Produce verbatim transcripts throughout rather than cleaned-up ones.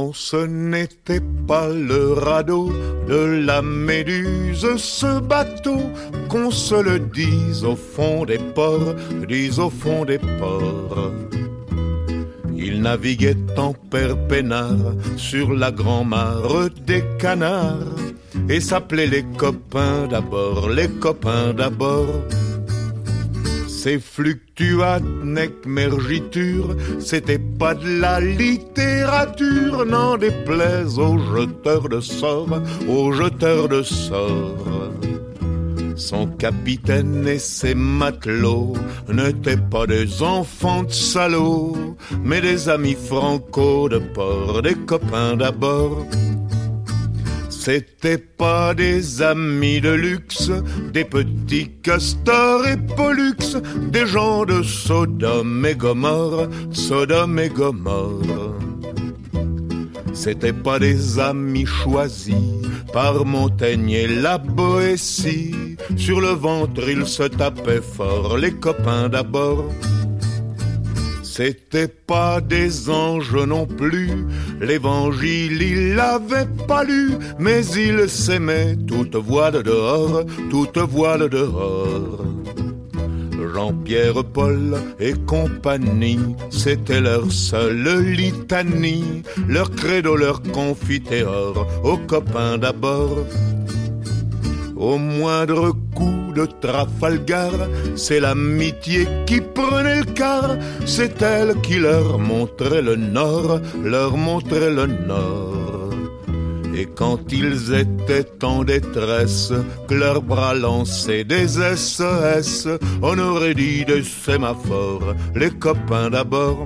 Non, ce n'était pas le radeau de la Méduse, ce bateau, qu'on se le dise au fond des ports, dise au fond des ports. Il naviguait en père peinard sur la grand-mare des canards et s'appelait les copains d'abord, les copains d'abord. Ces fluctuates nec mergiture, c'était pas de la littérature, n'en déplaise aux jeteurs de sorts, aux jeteurs de sorts. Son capitaine et ses matelots n'étaient pas des enfants de salauds, mais des amis franco de port, des copains d'abord. C'étaient pas des amis de luxe, des petits castors et pollux, des gens de Sodome et Gomorre, Sodome et Gomorre. C'étaient pas des amis choisis par Montaigne et la Boétie. Sur le ventre ils se tapaient fort, les copains d'abord. C'étaient pas des anges non plus, l'évangile il l'avait pas lu, mais ils s'aimaient toute voile dehors, toute voile dehors. Jean-Pierre, Paul et compagnie, c'était leur seule litanie, leur credo, leur confiteor, aux copains d'abord. Au moindre coup de Trafalgar, c'est l'amitié qui prenait le quart, c'est elle qui leur montrait le nord, leur montrait le nord. Et quand ils étaient en détresse, que leurs bras lançaient des S O S, on aurait dit des sémaphores, les copains d'abord.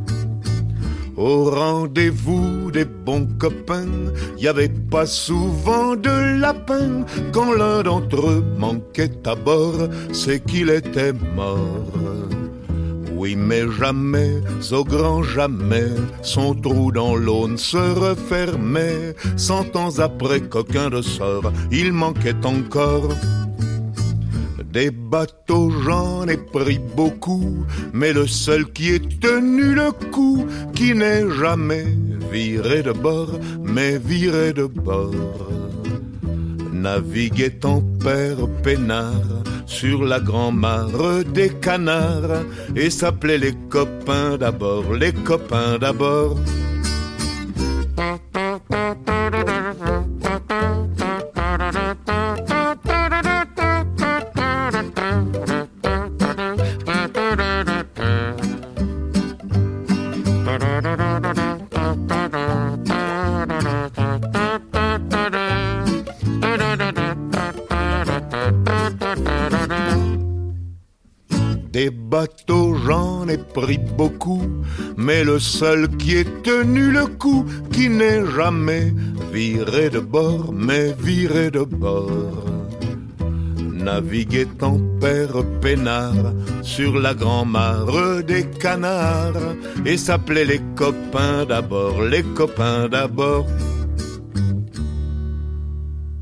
Au rendez-vous des bons copains, y avait pas souvent de lapin. Quand l'un d'entre eux manquait à bord, c'est qu'il était mort. Oui, mais jamais, au grand jamais, son trou dans l'aune se refermait. Cent ans après qu'aucun de sort, il manquait encore. Des bateaux, j'en ai pris beaucoup, mais le seul qui ait tenu le coup, qui n'est jamais viré de bord, mais viré de bord, naviguait en père peinard sur la grand-mare des canards et s'appelait les copains d'abord, les copains d'abord. Des bateaux, j'en ai pris beaucoup, mais le seul qui ait tenu le coup, qui n'est jamais viré de bord, mais viré de bord, naviguait en père peinard sur la grand-mare des canards et s'appelait les copains d'abord, les copains d'abord.